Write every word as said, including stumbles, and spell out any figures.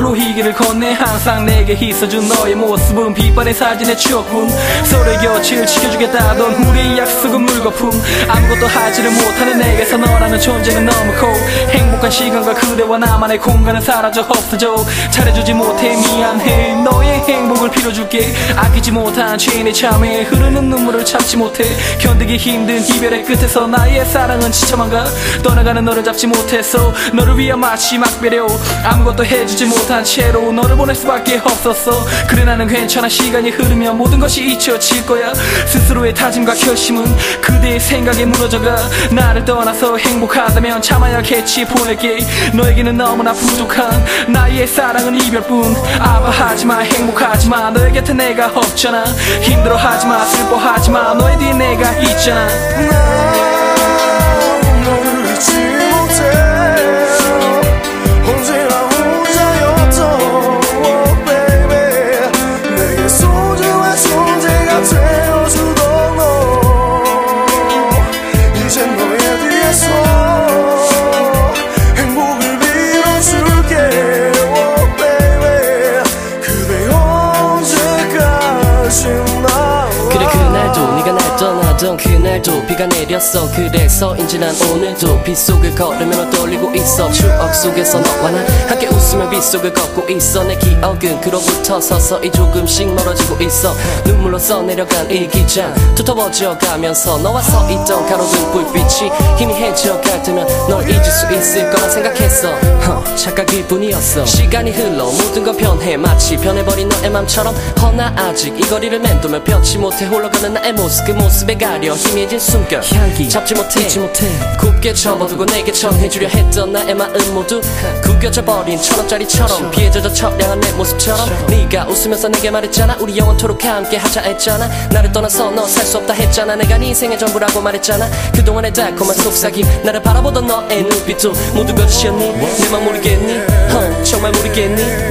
앞으로 이 길을 건네 항상 내게 있어준 너의 모습은 빛바랜 사진의 추억뿐. 서로의 곁을 지켜주겠다던 우리의 약속은 물거품. 아무것도 하지를 못하는 내게서 너라는 존재는 너무 커. 행복한 시간과 그대와 나만의 공간은 사라져 없어져. 잘해주지 못해 미안해. 너의 행복을 빌어줄게. 아끼지 못한 죄인의 참에 흐르는 눈물을 참지 못해. 견디기 힘든 이별의 끝에서 나의 사랑은 지쳐만 가. 떠나가는 너를 잡지 못해서 너를 위한 마지막 배려. 아무것도 해주지 못한 채로 너를 보낼 수밖에 없었어. 그래 나는 괜찮아. 시간이 흐르면 모든 것이 잊혀질 거야. 스스로의 다짐과 결심은 그대의 생각에 무너져가. 나를 떠나서 행복하다면 참아야겠지. 보낼게. 너에게는 너무나 부족한 나의 사랑은 이별뿐. 아파하지마 행복하지마 너의 곁에 내가 없잖아. 힘들어하지마 슬퍼하지마 너의 뒤에 내가 있잖아. 너를 잊지 못해 언제나 혼자였던 oh baby. 내게 소중한 존재가 되어주던 너 이젠 너의 뒤에서 행복을 빌어줄게 oh baby. 그대 언제까지나. 그래 그날도 네가 날 떠나던 그날도 비가 내렸어. 그래서인지 난 오늘도 빗속을 걸으며 떠올리고 있어. 추억 속에서 너와 난 함께 웃으며 빗속을 걷고 있어. 내 기억은 그로부터 서서히 조금씩 멀어지고 있어. 눈물로 써내려간 일기장 두터워져 가면서 너와 서 있던 가로등 불빛이 희미해져갈 때면 널 잊을 수 있을 거라 생각했어. 허, 착각일 뿐이었어. 시간이 흘러 모든 건 변해 마치 변해버린 너의 맘처럼. 허나 아직 이 거리를 맴돌며 펴지 못해 홀러가는 나의 모습. 그 모습에 가려 희미해진 숨결 향기 잡지 못해 잊지 못해. 곱게 접어두고 내게 전해주려 했던 나의 마음 모두 구겨져 버린 천원짜리처럼 비에 젖어 처량한 내 모습처럼. 네가 웃으면서 내게 말했잖아. 우리 영원토록 함께 하자 했잖아. 나를 떠나서 너 살 수 없다 했잖아. 내가 네 인생의 전부라고 말했잖아. 그동안의 달콤한 속삭임 나를 바라보던 너의 눈빛도 모두 거짓이었니? 내 맘 모르겠니? 어, 정말 모르겠니?